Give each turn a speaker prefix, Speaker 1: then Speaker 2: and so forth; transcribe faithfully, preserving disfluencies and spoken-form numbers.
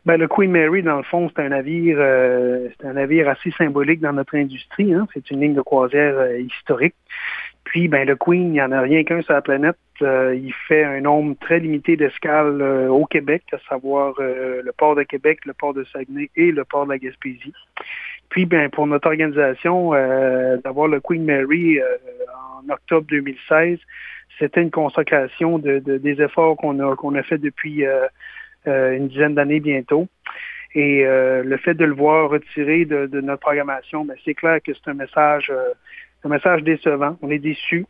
Speaker 1: Ben, le Queen Mary, dans le fond, c'est un navire, euh, c'est un navire assez symbolique dans notre industrie. Hein? C'est une ligne de croisière euh, historique. Puis, ben, le Queen, il n'y en a rien qu'un sur la planète. Euh, il fait un nombre très limité d'escales euh, au Québec, à savoir euh, le port de Québec, le port de Saguenay et le port de la Gaspésie. Puis, ben, pour notre organisation, euh, d'avoir le Queen Mary euh, en octobre deux mille seize, c'était une consécration de, de, des efforts qu'on a, qu'on a fait depuis euh, euh, une dizaine d'années bientôt. Et euh, le fait de le voir retiré de, de notre programmation, ben, c'est clair que c'est un message, euh, un message décevant. On est déçus.